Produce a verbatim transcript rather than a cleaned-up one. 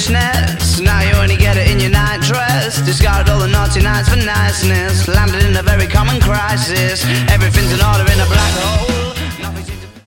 foolishness. Now you only get it in your night dress. Discarded all the naughty nights for niceness. Landed in a very common crisis. Everything's in order in a black hole.